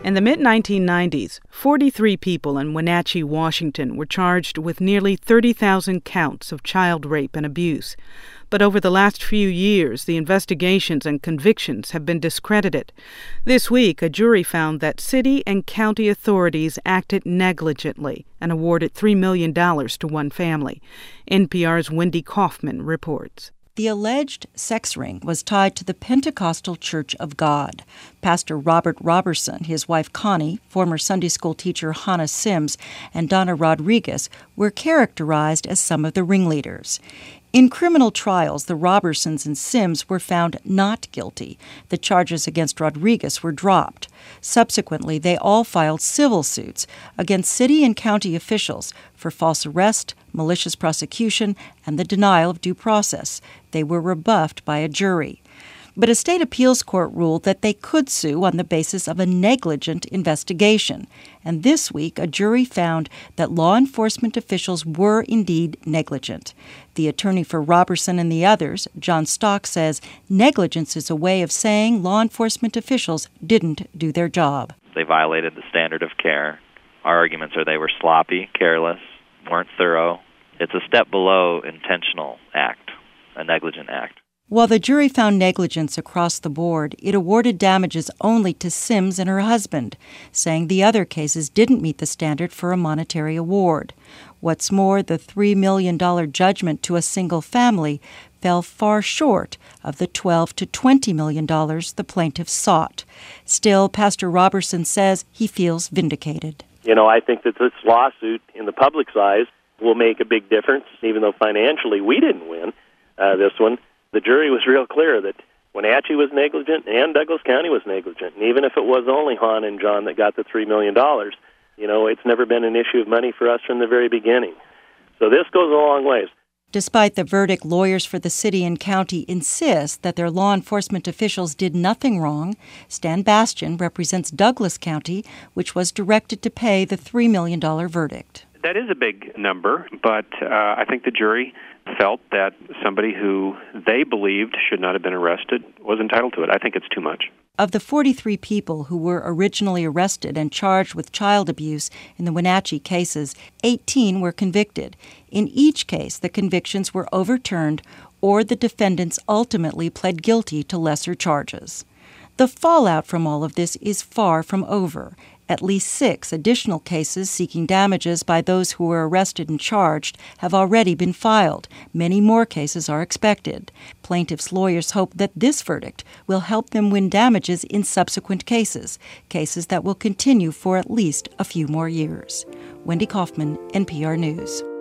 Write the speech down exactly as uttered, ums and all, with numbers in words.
In the mid nineteen nineties, forty-three people in Wenatchee, Washington were charged with nearly thirty thousand counts of child rape and abuse. But over the last few years, the investigations and convictions have been discredited. This week, a jury found that city and county authorities acted negligently and awarded three million dollars to one family. N P R's Wendy Kaufman reports. The alleged sex ring was tied to the Pentecostal Church of God. Pastor Robert Robertson, his wife Connie, former Sunday school teacher Hannah Sims, and Donna Rodriguez were characterized as some of the ringleaders. In criminal trials, the Robertsons and Sims were found not guilty. The charges against Rodriguez were dropped. Subsequently, they all filed civil suits against city and county officials for false arrest, malicious prosecution, and the denial of due process. They were rebuffed by a jury. But a state appeals court ruled that they could sue on the basis of a negligent investigation. And this week, a jury found that law enforcement officials were indeed negligent. The attorney for Robertson and the others, John Stock, says negligence is a way of saying law enforcement officials didn't do their job. They violated the standard of care. Our arguments are they were sloppy, careless, weren't thorough. It's a step below intentional act, a negligent act. While the jury found negligence across the board, it awarded damages only to Sims and her husband, saying the other cases didn't meet the standard for a monetary award. What's more, the three million dollars judgment to a single family fell far short of the twelve to twenty million dollars the plaintiffs sought. Still, Pastor Robertson says he feels vindicated. You know, I think that this lawsuit, in the public's eyes, will make a big difference, even though financially we didn't win uh, this one. The jury was real clear that Wenatchee was negligent and Douglas County was negligent. And even if it was only Han and John that got the three million dollars, you know, it's never been an issue of money for us from the very beginning. So this goes a long ways. Despite the verdict, lawyers for the city and county insist that their law enforcement officials did nothing wrong. Stan Bastian represents Douglas County, which was directed to pay the three million dollars verdict. That is a big number, but uh, I think the jury felt that somebody who they believed should not have been arrested was entitled to it. I think it's too much. Of the forty-three people who were originally arrested and charged with child abuse in the Wenatchee cases, eighteen were convicted. In each case, the convictions were overturned or the defendants ultimately pled guilty to lesser charges. The fallout from all of this is far from over. At least six additional cases seeking damages by those who were arrested and charged have already been filed. Many more cases are expected. Plaintiffs' lawyers hope that this verdict will help them win damages in subsequent cases, cases that will continue for at least a few more years. Wendy Kaufman, N P R News.